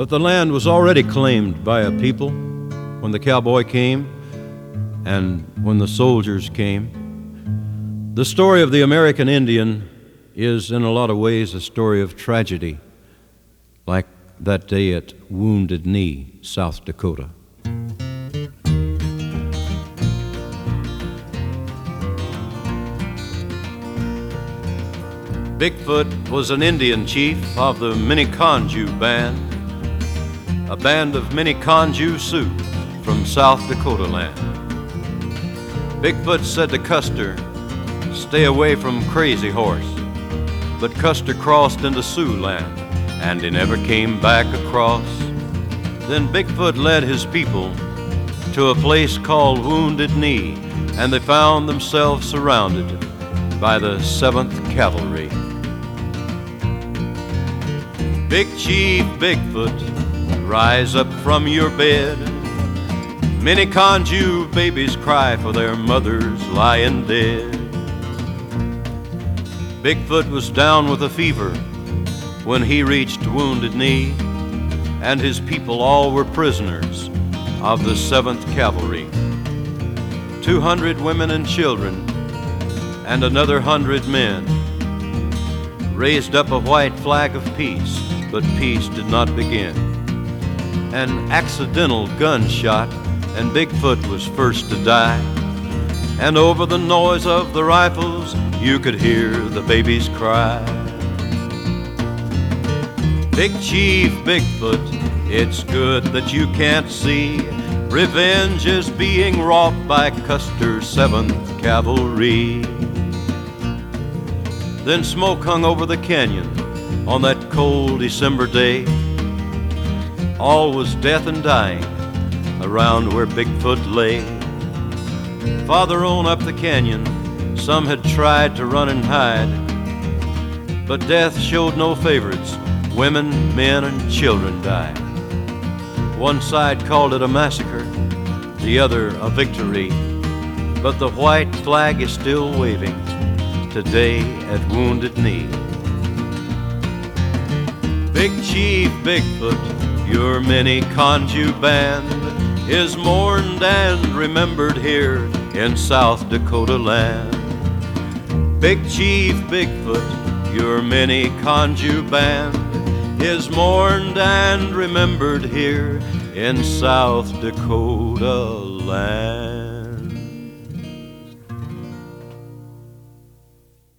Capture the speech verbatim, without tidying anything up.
But the land was already claimed by a people when the cowboy came and when the soldiers came. The story of the American Indian is in a lot of ways a story of tragedy, like that day at Wounded Knee, South Dakota. Bigfoot was an Indian chief of the Minneconjou Band, a band of Minneconjou Sioux from South Dakota land. Bigfoot said to Custer, "Stay away from Crazy Horse," but Custer crossed into Sioux land, and he never came back across. Then Bigfoot led his people to a place called Wounded Knee, and they found themselves surrounded by the seventh Cavalry. Big Chief Bigfoot, rise up from your bed. Minneconjou babies cry for their mothers lying dead. Bigfoot was down with a fever when he reached Wounded Knee, and his people all were prisoners of the seventh Cavalry. Two hundred women and children and another hundred men raised up a white flag of peace, but peace did not begin. An accidental gunshot, and Bigfoot was first to die. And over the noise of the rifles, you could hear the babies cry. Big Chief Bigfoot, it's good that you can't see. Revenge is being wrought by Custer's seventh Cavalry. Then smoke hung over the canyon on that cold December day. All was death and dying around where Bigfoot lay. Farther on up the canyon, some had tried to run and hide, but death showed no favorites. Women, men, and children died. One side called it a massacre, the other a victory, but the white flag is still waving today at Wounded Knee. Big Chief Bigfoot, your Minneconjou Band is mourned and remembered here in South Dakota land. Big Chief Bigfoot, your Minneconjou Band is mourned and remembered here in South Dakota land.